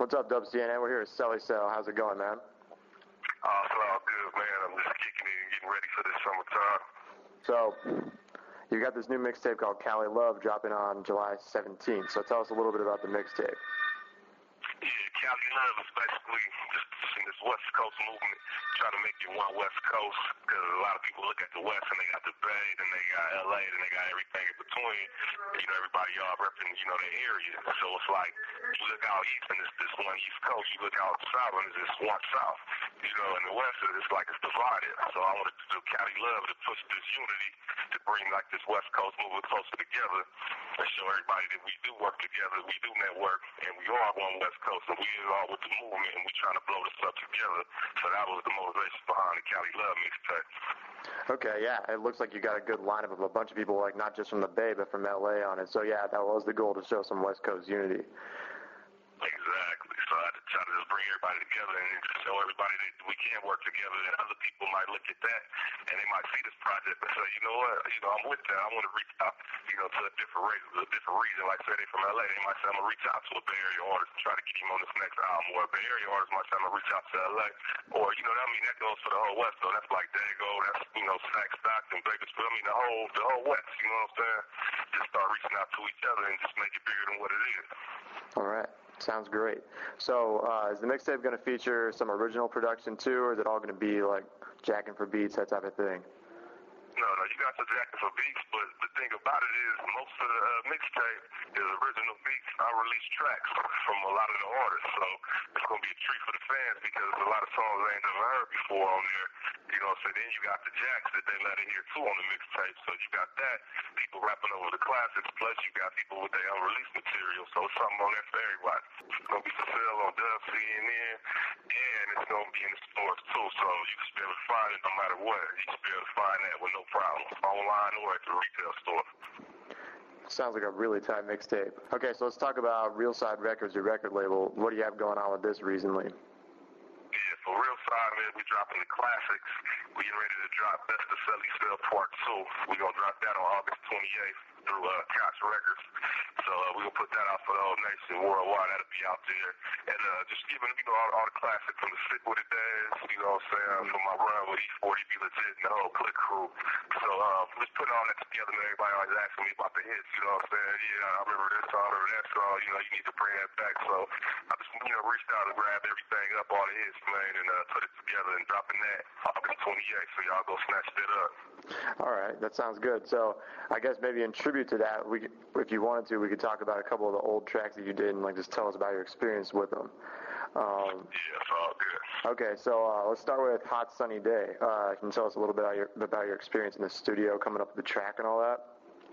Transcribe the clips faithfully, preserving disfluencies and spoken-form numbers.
What's up, W C N N? We're here at Selly Cell. How's it going, man? Oh, it's all good, man. I'm just kicking in and getting ready for this summertime. So, you got this new mixtape called Cali Love dropping on July seventeenth. So tell us a little bit about the mixtape. Yeah, Cali Love is basically just pushing this West Coast movement, trying to make it one West Coast, because a lot of people look at the West and they got the Bay, then they got L A, then they got everything in between. You know, everybody all repping, you know, their area. So it's like, you look out east and it's this one East Coast, you look out south and it's this one South. You know, in the West, it's like it's divided. So I wanted to do Cali Love to push this unity, to bring like this West Coast movement closer together, and show everybody that we do work together, we do network, and we are one West Coast, and we are with the movement, and we're trying to blow this up together. So that was the motivation behind the Cali Love mixtape. Okay, yeah, it looks like you got a good lineup of a bunch of people, like not just from the Bay, but from L A on it. So yeah, that was the goal, to show some West Coast unity. Exactly. So I had to try to just bring everybody together and just show everybody that we can work together. And other people might look at that and they might see this project and say, you know what, you know, I'm with that. I want to reach out, you know, to a different reason, a different reason. Like say they from L A, they might say I'm gonna reach out to a Bay Area artist and try to get him on this next album. Or a Bay Area artist might say I'm gonna reach out to L A. Or you know, I mean that goes for the whole West. So that's like Dago, that's you know, Sac Stockton, Bakersfield. I mean the whole the whole West. You know what I'm saying? Just start reaching out to each other and just make it bigger than what it is. All right. Sounds great. So, uh, is the mixtape going to feature some original production too, or is it all going to be like jacking for beats, that type of thing? No, no, you got the jacking for beats, but the thing about it is most of the uh, mixtape is original beats, unreleased tracks from a lot of the artists. So it's going to be a treat for the fans because a lot of songs they ain't never heard before on there. You know, so then you got the jacks that they let in here too on the mixtape. So you got that, people rapping over the classics, plus you got people with their unreleased material. So it's something on there for everybody. It's going to be for sale on Dub C N N, and it's going to be in the stores too. So you can be able to find it no matter what. You can be able to find that with no problem, online or at the retail store. Sounds like a really tight mixtape. Okay, so let's talk about Real Side Records, your record label. What do you have going on with this recently? Yeah, for Real Side, man, we dropping the classics. We getting ready to drop Best of Selly Cell Part two. We gonna drop that on August twenty-eighth through uh, Koch Records. So uh, we gonna put that out for the whole nation worldwide. That'll be out there. And uh, just giving, you know, all, all the classics from the Sick With It days, you know what I'm saying, from my run with E forty, Be Legit, and the whole Click Crew. So uh, just putting all that together, man. Everybody always asking me about the hits, you know what I'm saying? Yeah, I remember this song or that song, you know, you need to bring that back. So I just, you know, reached out and grabbed everything up, all the hits, man, and uh, put it together and dropping that August twenty-eighth. So y'all go snatch that up. All right, that sounds good. So I guess maybe in tribute to that, we, if you wanted to, we could talk about a couple of the old tracks that you did and like just tell us about your experience with them. Um, yeah, it's all good. Okay, so uh, let's start with Hot Sunny Day. Uh, can you tell us a little bit about your, about your experience in the studio, coming up with the track and all that?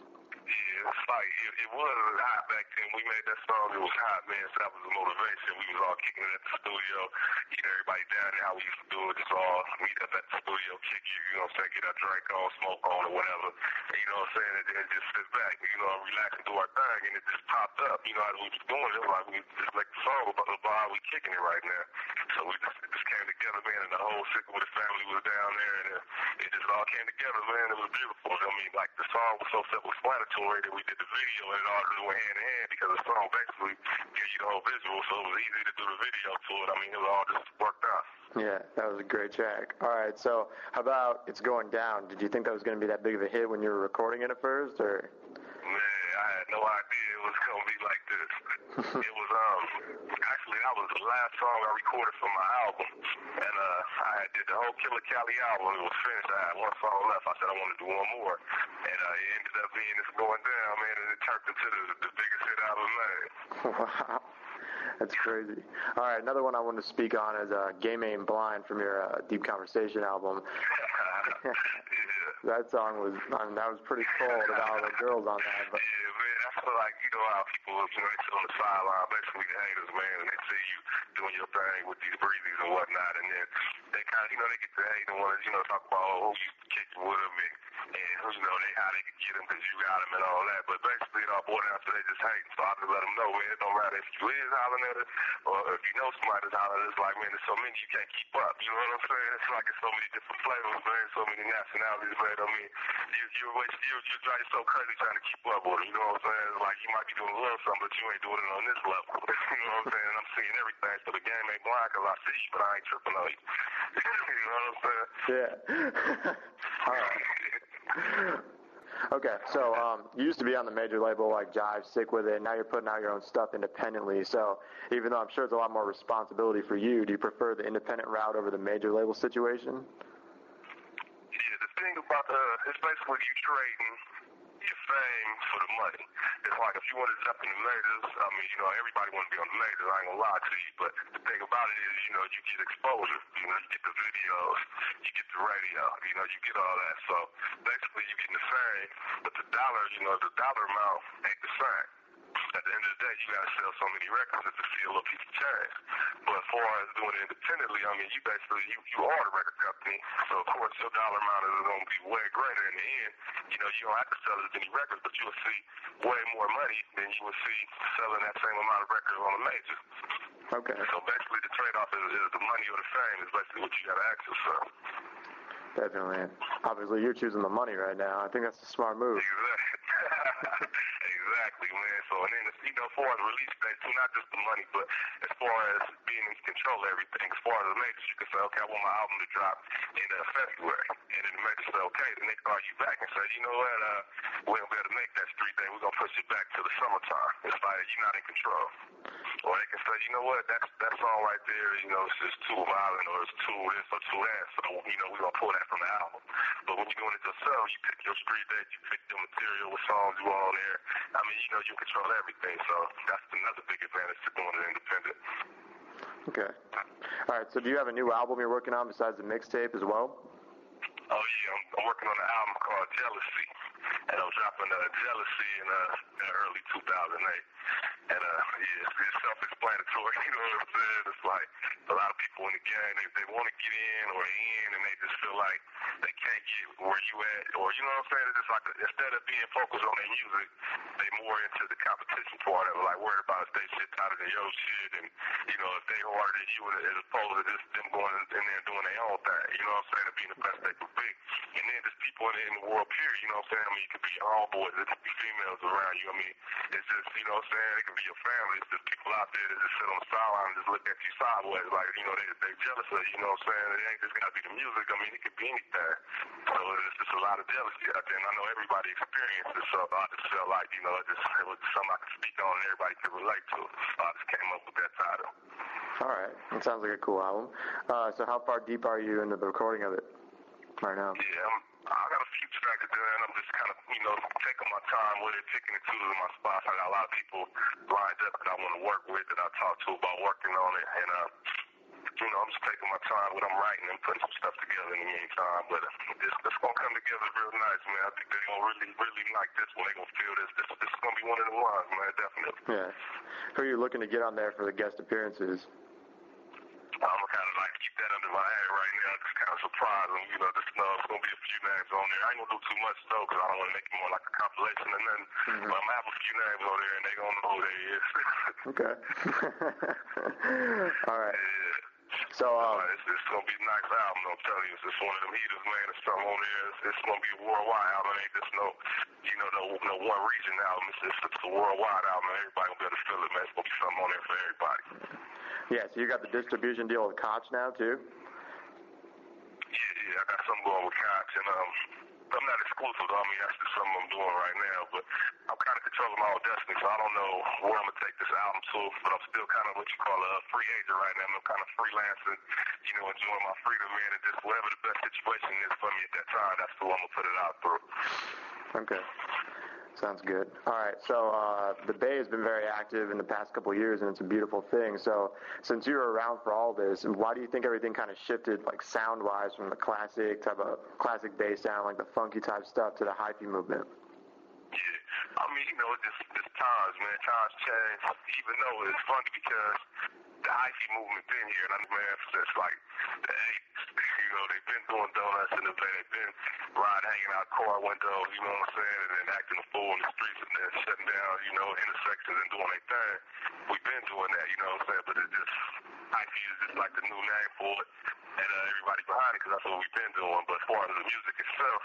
Yeah, it's like, it, it was hot back then. We made that song, it was hot, man, so that was the motivation. We was all kicking it at the studio, getting everybody down there, how we used to do it, just all meet up at the studio, kick you, you know what I'm saying, get our drink on, smoke on, or whatever, and, you know what I'm saying, and then just sit back, you know, relax and do our thing, and it just popped up, you know, as we was doing it, it was like we just make the song about, about how we kicking it right now. So we just, it just came together, man, and the whole Sick With It family was down there, and it, it just all came together, man. It was beautiful. I mean, like, the song was so self-explanatory that we did the video, and it all just went hand in hand because the song basically gives you the whole visual, so it was easy to do the video to it. I mean, it all just worked out. Yeah, that was a great track. All right, so how about It's Going Down? Did you think that was going to be that big of a hit when you were recording it at first, or? Man, I had no idea it was going to be like this. It was, um, actually, that was the last song I recorded for my album. And uh, I did the whole Killer Cali album. It was finished. I had one song left. I said I wanted to do one more. And uh, it ended up being It's Going Down, man, and it turned into the, the biggest hit I ever made. Wow. That's crazy. All right, another one I wanted to speak on is uh, Game Ain't Blind from your uh, Deep Conversation album. Yeah. That song was, I mean, that was pretty cold about all the girls on that. But. Yeah, man, I feel like, you know how people, you know, they sit on the sideline, basically the haters, man, and they see you doing your thing with these breezies and whatnot, and then they kind of, you know, they get to hate and want to, you know, talk about, oh, who used to kick with them, and and you know they how they can get them because you got them and all that. But basically, it all boiled down to they just hating. So I just let them know, man, it don't matter if you is hollering at it or if you know somebody that's hollering. It's like, man, there's so many you can't keep up. You know what I'm saying? It's like it's so many different flavors, man, so many nationalities, man. I mean, you you you you drive yourself crazy trying to keep up with them. You know what I'm saying? It's like you might be doing a little something, but you ain't doing it on this level. You know what I'm saying? And I'm seeing everything, so the game ain't blind because I see you, but I ain't tripping on you. You know what I'm saying? Yeah. All right. Okay, so um, you used to be on the major label like Jive, Sick With It, and now you're putting out your own stuff independently. So even though I'm sure it's a lot more responsibility for you, do you prefer the independent route over the major label situation? Yeah, the thing about uh, it's basically you trading your fame for the money. It's like if you want to jump in the majors, I mean, you know, everybody want to be on the majors, I ain't gonna lie to you, but the thing about it is, you know, you get exposure, you know, you get the videos, you get the radio, you know, you get all that. So basically you getting the fame, but the dollar, you know, the dollar amount ain't the same. At the end of the day, you got to sell so many records to see a little piece of change. But as far as doing it independently, I mean, you basically, you, you are the record company. So, of course, your dollar amount is going to be way greater in the end. You know, you don't have to sell as many records, but you will see way more money than you will see selling that same amount of records on a major. Okay. So, basically, the trade-off is, is the money or the fame is basically what you got to ask yourself. Definitely. Obviously, you're choosing the money right now. I think that's a smart move. Exactly. Exactly, man. So, and then, you know, as far as the release date, too, not just the money, but as far as being in control of everything, as far as the majors, you can say, okay, I want my album to drop in uh, February. And then the majors say, okay, then they call you back and say, you know what, uh, we don't be able to make that street day. We're going to push it back to the summertime. It's like you're not in control. Or they can say, you know what, that's, that song right there, you know, it's just too violent or it's too this or too that. So, you know, we're going to pull that from the album. But when you're doing it yourself, you pick your street date, you pick the material, what songs you want on there. I mean, you know, you control everything. So that's another big advantage to doing it independent. Okay. All right, so do you have a new album you're working on besides the mixtape as well? Oh, yeah, I'm, I'm working on an album called Jealousy. And I'm dropping uh, Jealousy in, uh, in early two thousand eight. And, uh, yeah, it's, it's self-explanatory, you know what I'm saying? It's like a lot of people in the game, they, they want to get in or they in, and they just feel like they can't get where you at. Or, you know what I'm saying? It's just like, instead of being focused on their music, they more into the competition part of it, like worried about if they shit out of their own shit, and, you know, if they harder than you as opposed to just them going in there and doing their own thing, you know what I'm saying, and being the best they can be. And then there's people in the, in the world, period, you know what I'm saying? I mean, it could be your homeboys, it could be females around you. I mean, it's just, you know what I'm saying? It could be your family. It's just people out there that just sit on the sideline and just look at you sideways, like, you know, they, they're jealous of you, you know what I'm saying? It ain't just got to be the music. I mean, it could be anything. So it's just a lot of jealousy out there, and I know everybody experiences, so I just felt like, you know, it, just, it was something I could speak on and everybody could relate to. So I just came up with that title. All right. It sounds like a cool album. Uh, so how far deep are you into the recording of it right now? Yeah, I'm, I got a few tracks there, and I'm just kind of, you know, taking my time with it, picking and choosing my spots. I got a lot of people lined up that I want to work with, that I talk to about working on it, and, uh, you know, I'm just taking my time with I'm writing and putting some stuff together in the meantime. But it's, it's going to come together real nice, man. I think they're going to really, really like this one. They're going to feel this. This, this is going to be one of the ones, man, definitely. Yeah. Who are you looking to get on there for the guest appearances? I'm kind of like keep that under my head right now. Just kind of surprising, you know. Just know it's gonna be a few names on there. I ain't gonna do too much though, because I don't want to make it more like a compilation and then. Mm-hmm. But I'm gonna have a few names on there, and they gonna know who they is. Okay. All right. Yeah. So um, uh, it's, it's gonna be a nice album. I'm telling you, it's just one of them heaters, man. It's something on there. It's, it's gonna be a worldwide album. It ain't just no, you know, no, no one region album. It's just it's a worldwide album. Everybody gonna be able to feel it, man. It's gonna be something on there for everybody. Yeah, so you got the distribution deal with Koch now, too? Yeah, yeah, I got something going with Koch, and um, I'm not exclusive, though. I mean, that's just something I'm doing right now, but I'm kind of controlling my own destiny, so I don't know where I'm going to take this album to, but I'm still kind of what you call a free agent right now. I'm kind of freelancing, you know, enjoying my freedom, man, and just whatever the best situation is for me at that time, that's the one I'm going to put it out through. Okay. Sounds good. All right, so uh, the Bay has been very active in the past couple of years, and it's a beautiful thing. So since you were around for all this, why do you think everything kind of shifted, like sound-wise, from the classic type of classic Bay sound, like the funky type stuff, to the hyphy movement? Yeah, I mean, you know, it's just it's times, man. Times change. Even though it's funky because the I T movement been here, and I'm man since like the eighties. You know, they've been doing donuts in the Bay. They've been riding, hanging out car windows, you know what I'm saying, and then acting a fool in the streets and then shutting down, you know, intersections and doing their thing. We've been doing that, you know what I'm saying, but it's just, I T is just like the new name for it, and uh, everybody behind it, because that's what we've been doing. But as far as the music itself,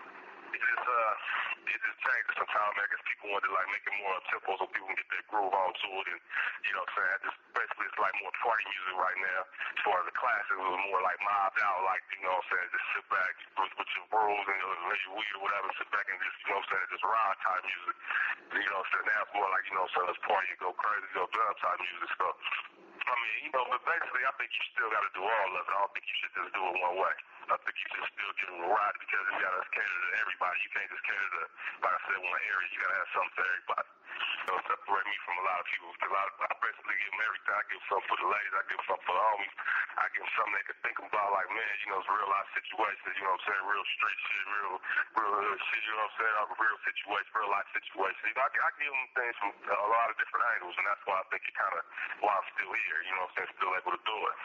it just, uh, it just changes sometimes. I guess people want to like make it more up tempo so people can get their groove onto it, and you know what I'm saying. Just basically, it's like more party music right now. As far as the classics, it was more like mobbed out, like you know what I'm saying. Just sit back with, with your bros and your, your weed or whatever, sit back and just you know what I'm saying, just ride type music. You know what I'm saying. Now it's more like you know what I'm saying, let's party and go crazy, go dub type music. So I mean, you know, but basically, I think you still got to do all of it. I don't think you should just do it one way. I think you should still give them a ride because you got to cater to everybody. You can't just cater to, like I said, one area. You got to have something for everybody. You know, separate me from a lot of people because I, I basically give them everything. I give them something for the ladies. I give them something for the homies. I give them something they can think about, like, man, you know, it's real life situations, you know what I'm saying, real street shit, real, real hood shit, you know what I'm saying, real situations, real life situations. You know, I, I give them things from a lot of different angles, and that's why I think it kind of, why I'm still here, you know what I'm saying, still able to do it.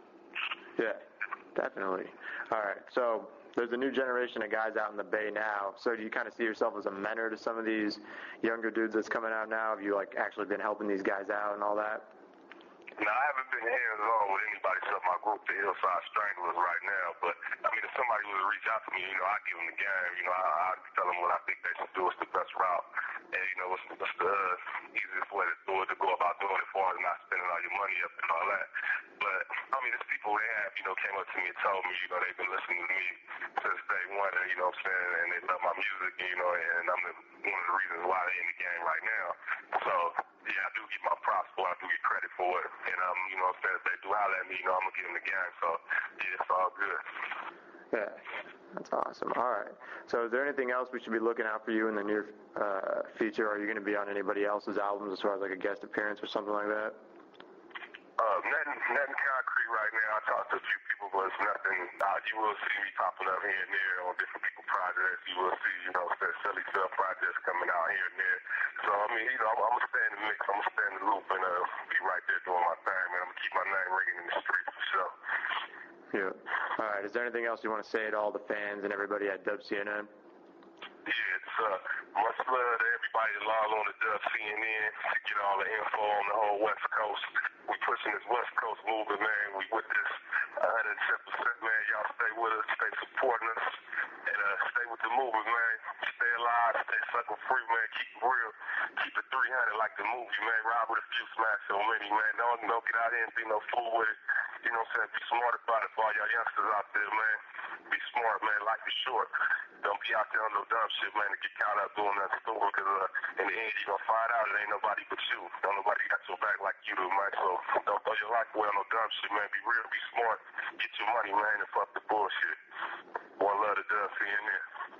Yeah, definitely. All right, so there's a new generation of guys out in the Bay now. So do you kind of see yourself as a mentor to some of these younger dudes that's coming out now? Have you like actually been helping these guys out and all that? No, I haven't been hands-on with anybody except my group, the Hillside Stranglers, right now. But, I mean, if somebody was to reach out to me, you know, I give them the game. You know, I, I tell them what I think they should do. It's the best route. And, you know, it's, it's the uh, easiest way to do it, to go about doing it as far as not spending all your money up and all that. But, I mean, there's people they have, you know, came up to me and told me, you know, they've been listening to me since day one, and, you know what I'm saying, and they love my music, and, you know, and I'm the, one of the reasons why they're in the game right now. So, yeah, I do get my props for it. I do get credit for it. And, um, you know what I'm saying, if they do holler at me, you know, I'm going to get them the game. So, yeah, it's all good. Yeah, that's awesome. All right. So is there anything else we should be looking out for you in the near uh, future? Are you going to be on anybody else's albums as far as like a guest appearance or something like that? Uh, nothing, nothing concrete right now. I talked to a few people, but it's nothing. Uh, you will see me popping up here and there on different people projects. You will see, you know, Silly Cell projects coming out here and there. So, I mean, you know, I'm, I'm going to stay in the mix. I'm going to stay in the loop and uh, be right there doing my thing, man. I'm going to keep my name ringing in the streets for sure. Yeah. All right. Is there anything else you want to say to all the fans and everybody at Dub C N N? Yeah, it's uh, much love to everybody that log on to Dub C N N to get all the info on the whole West Coast. We pushing this West Coast movement, man. We with this one hundred ten percent, man. Y'all stay with us, stay supporting us, and uh, stay with the movement, man. Stay alive, stay sucker free, man. Keep it real. Keep it three hundred like the movie, man. Ride with a few, smash so many, man. Don't, don't get out here and be no fool with it. You know what I'm saying? Be smart about it for all y'all youngsters out there, man. Be smart, man. Life is short. Don't be out there on no dumb shit, man, to get caught up doing that stupid, because uh, in the end, you're going to find out it ain't nobody but you. Don't nobody got your back like you do, man. So don't throw your life away on no dumb shit, man. Be real, be smart. Get your money, man, and fuck the bullshit. One love to Dub C N N.